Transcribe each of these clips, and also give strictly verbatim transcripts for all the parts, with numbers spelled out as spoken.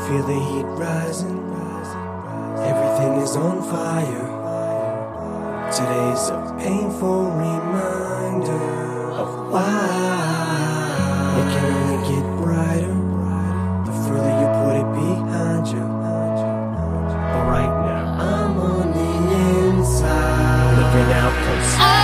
feel the heat rising. Everything is on fire. Today's a painful reminder of why it can only get brighter the further you put it behind you. But right now, I'm on the inside, looking out close.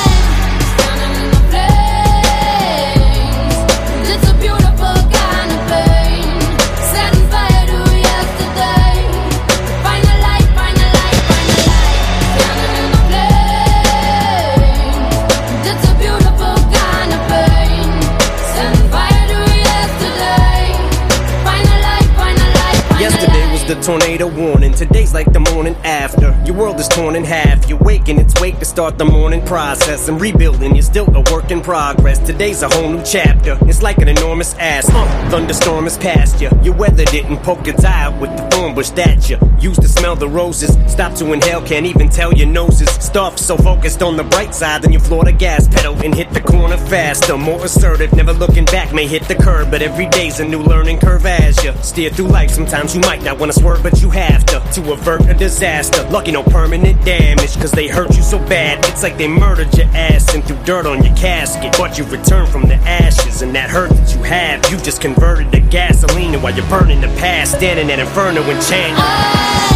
The tornado warning, today's like the morning after. Your world is torn in half. You're waking, it's wake to start the morning process. And rebuilding, you're still a work in progress. Today's a whole new chapter. It's like an enormous ass. Uh, thunderstorm is past you. Your weather didn't poke its eye out with the thorn bush that you used to smell the roses. Stop to inhale, can't even tell your noses. Stuff so focused on the bright side, then you floor the gas pedal and hit the corner faster. More assertive, never looking back, may hit the curb. But every day's a new learning curve as you steer through life. Sometimes you might not want to swerve, but you have to, to avert a disaster. Lucky no permanent damage, cause they hurt you so bad. It's like they murdered your ass and threw dirt on your casket. But you returned from the ashes, and that hurt that you have, you just converted to gasoline. And while you're burning the past, standing at inferno and chanting.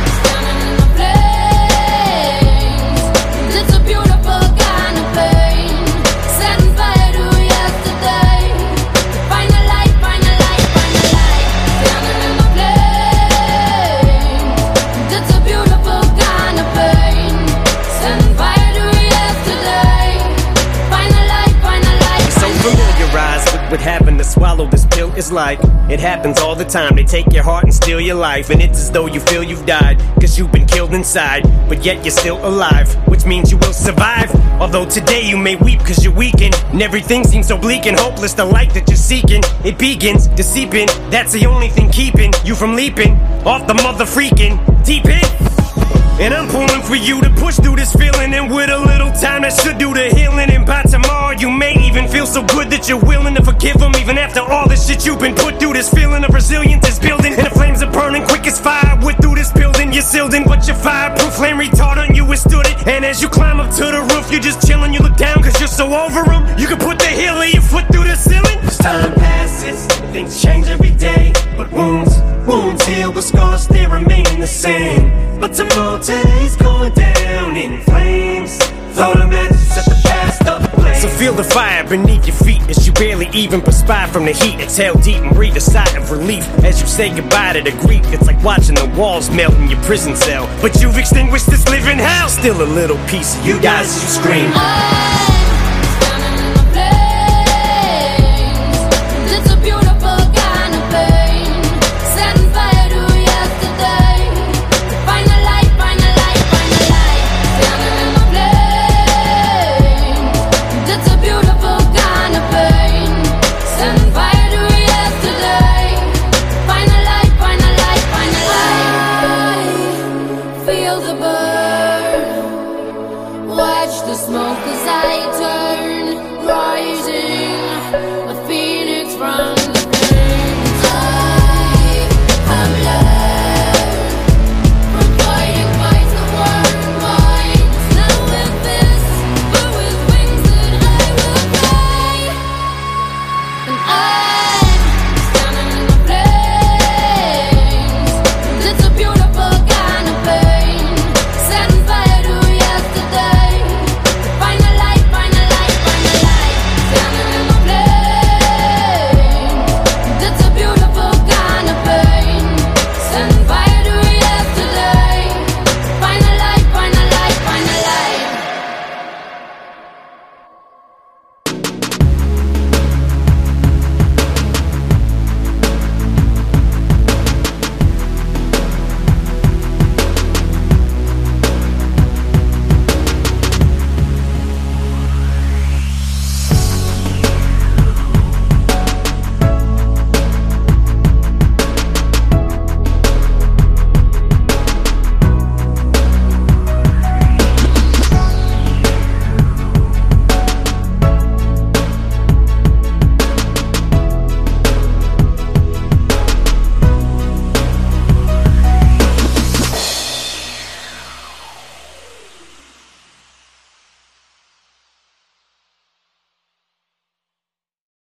What happened to swallow this pill is like it happens all the time. They take your heart and steal your life, and it's as though you feel you've died, cause you've been killed inside, but yet you're still alive, which means you will survive. Although today you may weep cause you're weakened, and everything seems so bleak and hopeless. The light that you're seeking, it begins to seep in. That's the only thing keeping you from leaping off the mother freaking deep end. And I'm pulling for you to push through this feeling, and with a little time that should do the healing. And by tomorrow you may even feel so good that you're willing to forgive them, even after all the shit you've been put through. This feeling of resilience is building, and the flames are burning quick as fire. With through this building, you're sealed in, but your fireproof flame retardant, you withstood it. And as you climb up to the roof, you're just chilling. You look down cause you're so over them, you can put the heel of your foot through the ceiling. As time passes, things change every day, but wounds, wounds heal, but scars they remain the same. But tomorrow today's going down in flames. Throw the matches, set the past ablaze. So feel the fire beneath your feet as you barely even perspire from the heat. Exhale deep and breathe a sigh of relief as you say goodbye to the grief. It's like watching the walls melt in your prison cell, but you've extinguished this living hell. Still a little piece of you guys, you scream.